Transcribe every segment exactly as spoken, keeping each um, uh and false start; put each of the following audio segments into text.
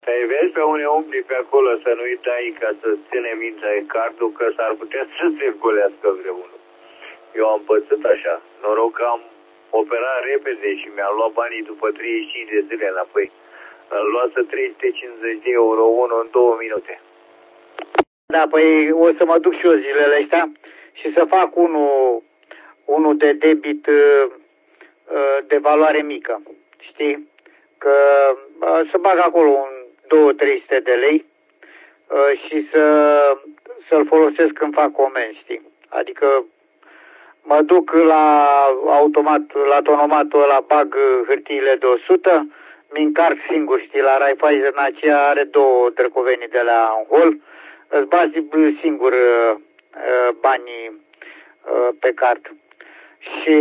Te vezi pe unde umbli pe acolo să nu-i dai ca să ține mintea e cardul, că s-ar putea să se golească vreunul. Eu am pățit așa. Noroc că am operat repede și mi-am luat banii după treizeci și cinci de zile înapoi. Am luat trei sute cincizeci de euro unul în două minute. Da, păi o să mă duc și eu zilele astea și să fac unul, unul de debit de valoare mică. Știi? Că să bag acolo un două trei sute de lei și să, să-l folosesc când fac comenzi, știi? Adică mă duc la automat, la tonomatul ăla, bag hârtiile de o sută, mi-ncarc singur, știi, la Raiffeisen aceea are două drăcovenii de la în hol, îți bazi singur banii pe card. Și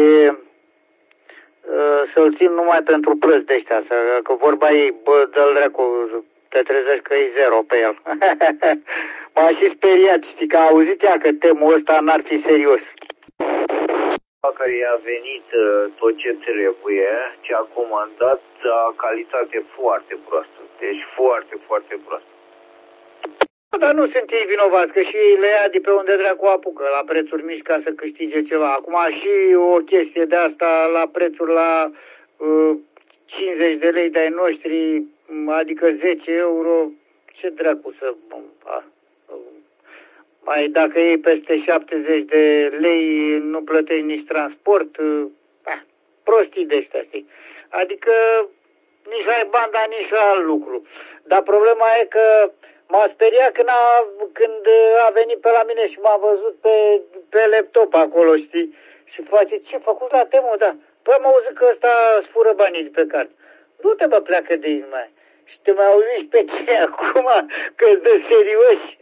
să-l țin numai pentru plăți de ăștia, că vorba ei, bă, dă-l dracu, te trezești că e zero pe el. M-a și speriat, știi, că a auzit ea că temul ăsta n-ar fi serios. Că i-a venit tot ce trebuie, ce a comandat, a calitate foarte proastă. Deci foarte, foarte proastă. Dar nu sunt ei vinovați, că și ei le ia de pe unde dracu apucă, la prețuri mici ca să câștige ceva. Acum și o chestie de asta la prețuri la uh, cincizeci de lei de-ai noștri, adică zece euro, ce dracu să... Uh, mai dacă iei peste șaptezeci de lei, nu plătești nici transport, uh, prostii de ăștia, știi? Adică nici ai bani, dar nici la alt lucru. Dar problema e că m-a speriat când a, când a venit pe la mine și m-a văzut pe, pe laptop acolo, știi? Și face, ce făcut la temul, da? Păi am auzit că ăsta îți fură banii de pe card. Nu-te bă, pleacă de aici, mai. Și te mai auzi pe tine acum că-ți dă serioși.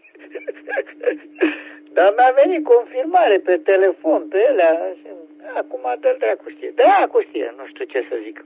Dar mi-a venit confirmare pe telefon, pe ele. Și acum dă-l dracu știe. Dracu știe, nu știu ce să zic.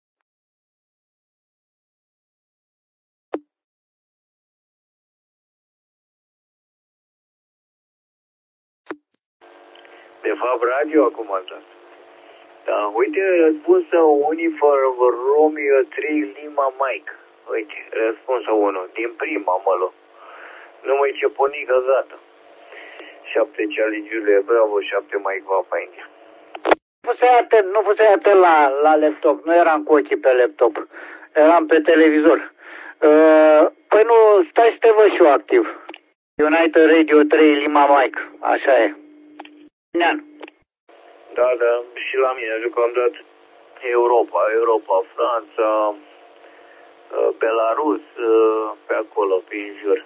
De fapt, radio a comandat. Da, uite, răspunsul Unifor Romeo trei Lima Mike. Uite, răspunsul unu. Din prima, mă lu. Numai ce punică gata. șapte Charlie Julia Bravo, șapte Mike Papa India. Nu fusei atent, nu fusei atent la, la laptop. Nu eram cu ochii pe laptop. Eram pe televizor. Uh, păi nu, stai să te văd și eu activ. United Radio trei Lima Mike. Așa e. Nean. Da, da, și la mine, deocamdată Europa, Europa, Franța, Belarus, pe acolo, pe jur.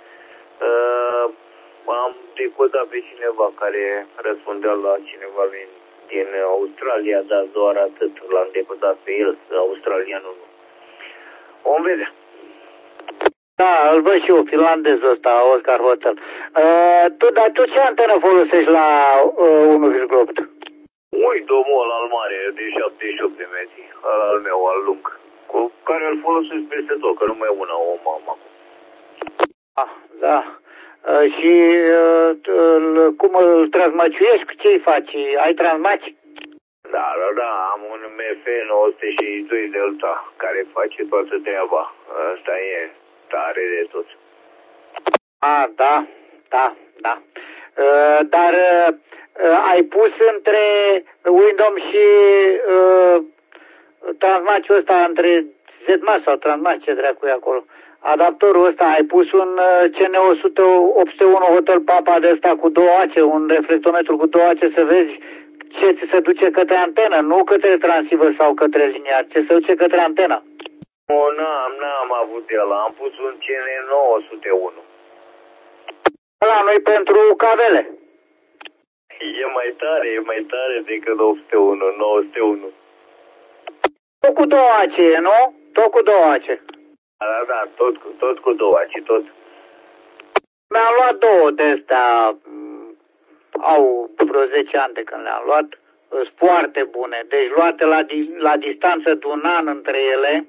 Am decodat pe cineva care răspundea la cineva din, din Australia, dar doar atât l-am decodat pe el, australianul nu. Vom vedea. Da, îl văd și eu, finlandezul ăsta, Oscar Hotel. Uh, tu, dar tu ce antenă folosești la uh, unu virgulă opt? Ui, domnul al mare, de șaptezeci și opt de metri, al, al meu, al lung, cu care îl folosesc peste tot, că numai una o mamă acum. Ah, da. Uh, și uh, cum îl transmăciuiești? Ce-i faci? Ai transmaci? Da, da, da, am un M F nouă sute șaizeci și doi Delta, care face toată treaba. Asta e tare de tot. Ah, da, da, da. Uh, dar uh, ai pus între Windows și uh, transmaciul ăsta, între Z M A sau transmaci, ce dracu e acolo? Adaptorul ăsta, ai pus un C N o sută opt sute unu Hotel Papa de ăsta cu două ace, un reflectometru cu două ace, să vezi ce ți se duce către antenă, nu către transceiver sau către liniar, ce se duce către antenă. Nu, n-am, n-am avut el, am pus un C N nouă sute unu. La noi pentru cavele. E mai tare, e mai tare decât opt sute unu, nouă sute unu. Tot cu două ace, nu? Tot cu două ace. Da, da, tot, tot cu două ace, tot. Mi-am luat două de astea, au vreo zece ani de când le-am luat, sunt foarte bune. Deci luate la, la distanță de un an între ele,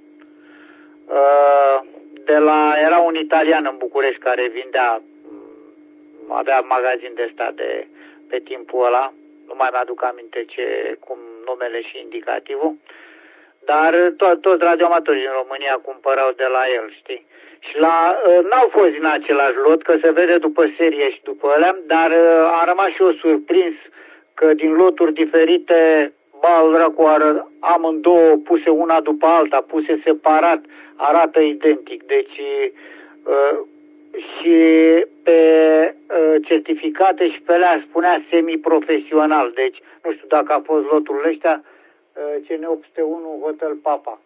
de la, era un italian în București care vindea, avea magazin de ăsta de, pe timpul ăla, nu mai mi-aduc aminte ce, cum numele și indicativul. dar to toți radioamatorii din România cumpărau de la el, știi? Și la, n-au fost din același lot, că se vede după serie și după alea, dar am rămas și eu surprins că din loturi diferite, bă, dracu, amândouă puse una după alta, puse separat, arată identic. Deci și pe certificate și pe alea spunea semi-profesional. Deci nu știu dacă a fost loturile ăștia, C N opt sute unu Hotel Papa,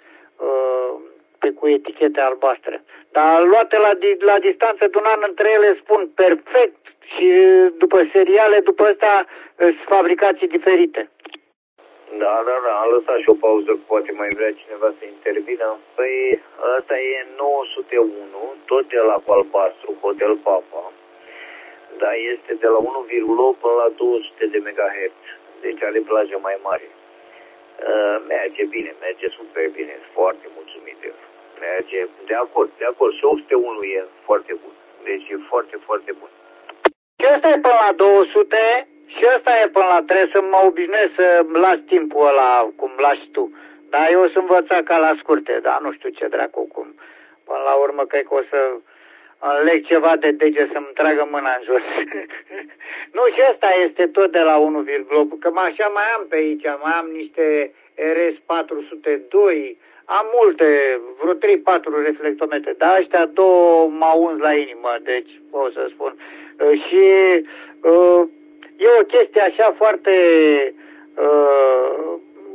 pe cu etichete albastre. Dar luate la, la distanță de un an între ele, spun perfect, și după seriale, după ăsta sunt fabricații diferite. Da, da, da, am lăsat și o pauză, poate mai vrea cineva să intervină. Păi ăsta e nouă sute unu, tot de la albastru, Hotel Papa, dar este de la unu virgulă opt până la două sute de megahertz, deci are plajă mai mare. Uh, merge bine, merge super bine, sunt foarte mulțumit de el. Merge, de acord, de acord, și opt sute unu e foarte bun, deci e foarte, foarte bun. Și ăsta e până la două sute și ăsta e până la, trebuie să mă obișnuiesc să las timpul ăla cum lași tu. Dar eu sunt învățat ca la scurte, dar nu știu ce dracu cum. Până la urmă cred că o să înleg ceva de dege să-mi tragă mâna în jos. Nu, și ăsta este tot de la unu virgulă opt, că așa mai am pe aici, mai am niște R S patru sute doi, am multe, vreo trei patru reflectometre, dar ăștia două m-au uns la inimă, deci o să spun. Și uh, e o chestie așa foarte, uh,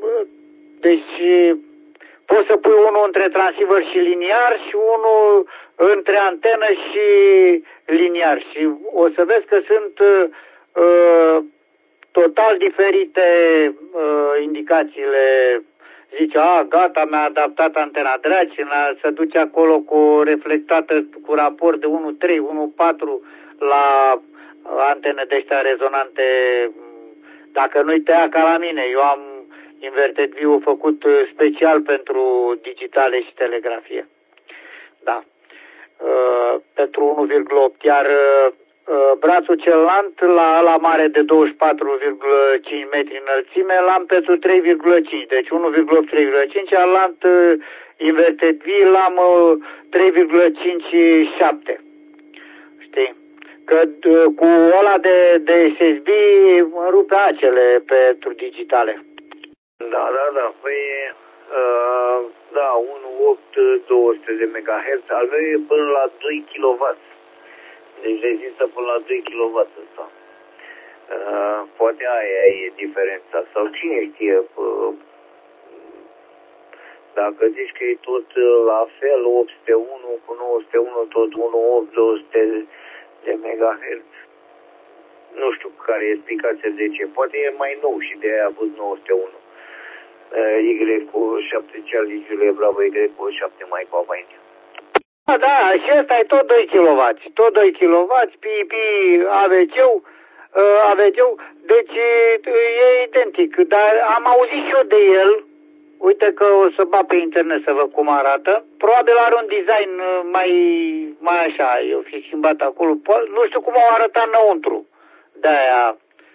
deci poți să pui unul între transceiver și liniar și unul între antenă și liniar și o să vezi că sunt uh, total diferite uh, indicațiile. Zice, a, gata, mi-a adaptat antena, dragi, se duce acolo cu reflectată cu raport de unu trei, unu patru la antene de ăștia rezonante. Dacă nu-i tăia ca la mine, eu am inverted view făcut special pentru digitale și telegrafie. Da. Uh, pentru unu virgulă opt, iar uh, brațul celălalt la la mare de douăzeci și patru virgulă cinci metri înălțime l-am pentru trei virgulă cinci, deci unu virgulă opt trei virgulă cinci, alalt uh, inverted V l-am uh, trei virgulă cincizeci și șapte. Știi? Că uh, cu ăla de, de S S B rupe acele pentru digitale. Da, da, da, păi uh, da, unu virgulă opt două sute de megahertz, al meu e până la doi kilowați. Deci rezistă până la doi kilowați ăsta. Uh, poate aia e diferența. Sau cine știe, uh, dacă zici că e tot la fel, opt sute unu cu nouă sute unu, tot unu virgulă opt două sute de megahertz. Nu știu care e explicația de ce. Poate e mai nou și de aia a avut nouă sute unu. Y cu șapte Charlie Julie Bravo, Y cu șapte Mike Papa India. Da, da, și ăsta e tot doi kilowați, tot doi kilowați, P I P A V C-ul, A V C-ul, deci e identic, dar am auzit și eu de el, uite că o să bat pe internet să văd cum arată, probabil are un design mai, mai așa, eu fi schimbat acolo, nu știu cum au arătat înăuntru, de-aia,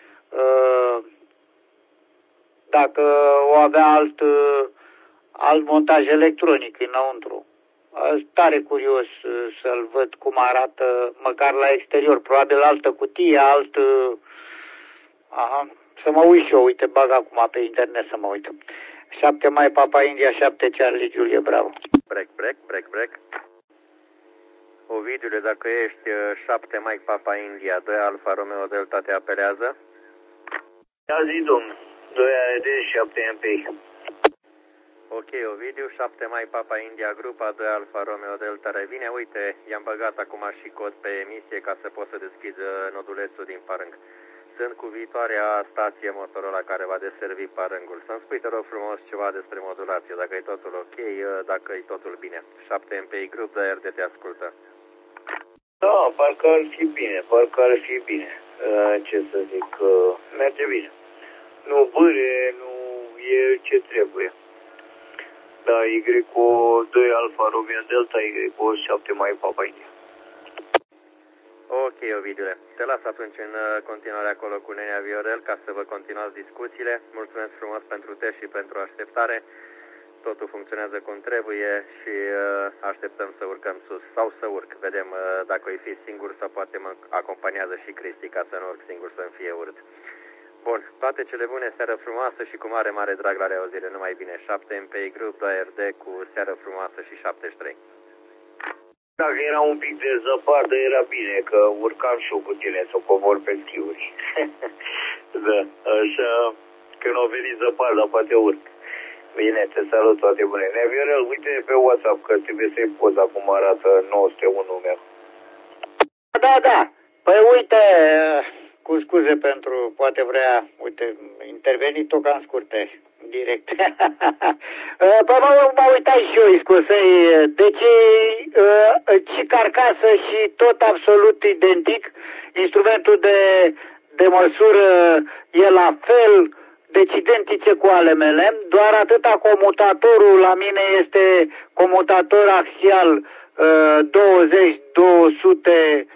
dacă o avea alt, alt montaj electronic înăuntru. Tare curios să-l văd cum arată, măcar la exterior, probabil altă cutie, alt... Aha, să mă uit și eu, uite, bag acum pe internet să mă uit. șapte Mai Papa India, șapte Charlie Julie Bravo. Break, break, break, break. Ovidiule, dacă ești șapte Mai Papa India, doi Alfa Romeo Delta te apelează? Ia zi, domnul, doi A R D, șapte M P I. Ok, Ovidiu, șapte Mai Papa India, grupa doi Alfa Romeo Delta revine. Uite, i-am băgat acum și cod pe emisie ca să pot să deschid nodulețul din Parâng. Sunt cu viitoarea stație Motorola care va deservi Parângul. Să-mi spui, te rog frumos, ceva despre modulație, dacă e totul ok, dacă e totul bine. șapte M P I Group de R D te ascultă. Da, parcă ar fi bine, parcă ar fi bine. Ce să zic, merge bine. Nu bâre, nu e ce trebuie. Da, Y cu doi Alfa Romeo Delta, Y cu șapte Mai Papa India. Ok, Ovidiule. Te las atunci în continuare acolo cu Nenea Viorel ca să vă continuați discuțiile. Mulțumesc frumos pentru test și pentru așteptare. totul funcționează cum trebuie și uh, așteptăm să urcăm sus sau să urc. Vedem uh, dacă o fi singur sau poate mă acompaniază și Cristi ca să nu urc singur să-mi fie urât. Bun, toate cele bune, seară frumoasă și cu mare, mare drag la reauzire. Numai bine, șapte M P I Group, doi R D cu seară frumoasă și șaptezeci și trei. Dacă era un pic de zăpadă, era bine, că urcam și eu cu tine să cobor pe schiuri. Da, așa, când o veni zăpadă, poate urc. Bine, te salut, toate bune. Neviorel, uite pe WhatsApp că trebuie să-i poza cum arată nouă sute unu meu. Da, da. Păi uite, cu scuze pentru, poate vrea, uite, intervenit o cam scurte, direct. Păi mă, mă uitai și eu, scusei, deci și carcasă și tot absolut identic, instrumentul de, de măsură e la fel, deci identice cu ale mele, doar atâta comutatorul la mine este comutator axial douăzeci două sute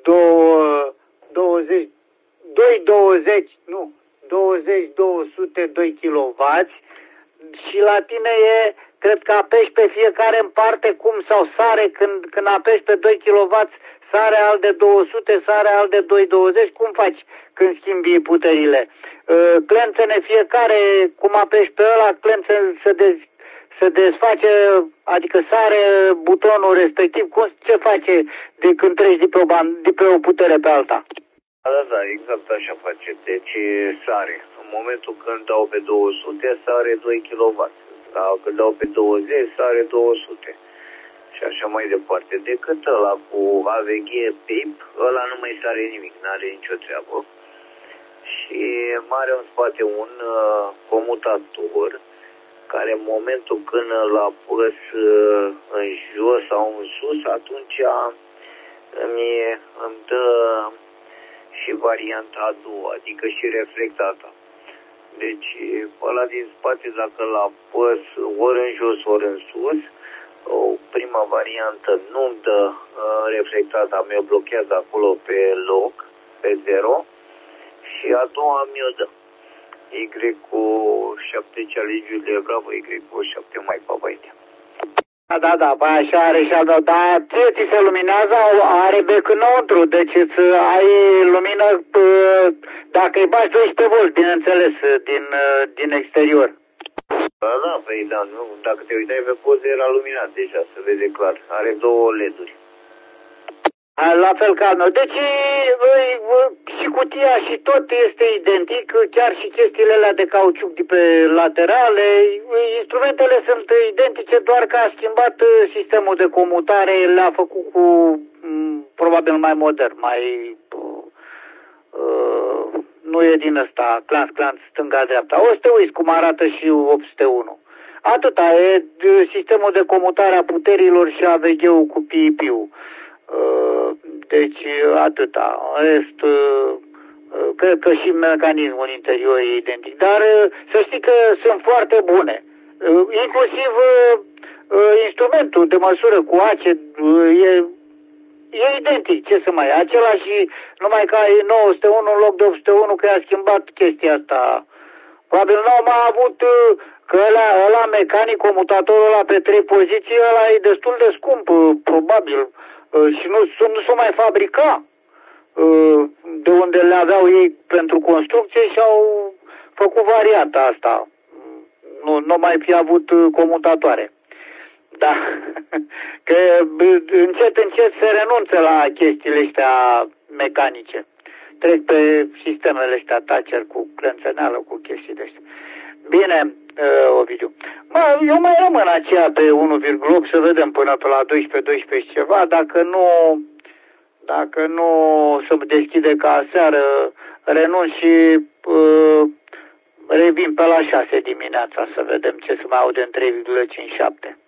douăzeci doi douăzeci, nu, douăzeci două sute doi kilowați și la tine e, cred că apeși pe fiecare în parte cum sau sare când, când apeși pe doi kilowați, sare al de două sute, sare al de doi douăzeci, cum faci când schimbi puterile? Clențene fiecare, cum apeși pe ăla, clențe se, dez, se desface, adică sare butonul respectiv, cum, ce face de când treci de pe o, de pe o putere pe alta? Da, da, exact așa face. Deci sare. În momentul când dau pe două sute, sare doi kilowați. Da, când dau pe douăzeci, sare două sute. Și așa mai departe. Decât ăla cu A V G P I P, ăla nu mai sare nimic, n-are nicio treabă. Și are în spate un uh, comutator care în momentul când îl apăs uh, în jos sau în sus, atunci îmi, îmi dă și varianta a doua, adică și reflectata. Deci ăla din spate, dacă îl apăs ori în jos, ori în sus, o prima variantă nu-mi dă uh, reflectata, mi-o blochează acolo pe loc, pe zero, și a doua mi-o dă. Y cu șapte Charlie Julia Bravo, Y cu șapte mai Papa India. Da, da, da, bă, așa are și altă, dar ție ți se luminează, are bec înăuntru, deci îți ai lumină, dacă îi bagi doisprezece volți, bineînțeles, din, din exterior. Da, da, păi da, nu, dacă te uitai pe poză era luminat deja, se vede clar, are două L E D-uri. La fel ca al meu. Deci și cutia și tot este identic, chiar și chestiile alea de cauciuc de pe laterale, instrumentele sunt identice, doar că a schimbat sistemul de comutare, le-a făcut cu probabil mai modern, mai uh, nu e din ăsta, clanț, clanț, stânga-dreapta. O să te uiți cum arată și opt sute unu. Atâta, e sistemul de comutare a puterilor și A V G-ul cu P I P-ul. Deci atâta. În rest, cred că și mecanismul în interior e identic. Dar să știi că sunt foarte bune. Inclusiv instrumentul de măsură cu ACE e, e identic. Ce să mai e? Același, numai că e nouă sute unu în loc de opt sute unu, că a schimbat chestia asta. Probabil nu au mai avut, că ăla, ăla mecanic, comutatorul ăla pe trei poziții, ăla e destul de scump, probabil. Și nu, nu s-o mai fabrica de unde le aveau ei pentru construcție și au făcut varianta asta. Nu, nu mai fi avut comutatoare. Da. Că încet, încet se renunță la chestiile astea mecanice. Trec pe sistemele astea toucher cu clențeneală, cu chestii de astea. Bine, uh, Ovidiu. Mă, eu mai rămân aceea pe unu virgulă opt, să vedem până pe la doisprezece, doisprezece și ceva, dacă nu, dacă nu se deschide ca aseară, renunț și uh, revin pe la șase dimineața să vedem ce se mai aude în trei virgulă cincizeci și șapte.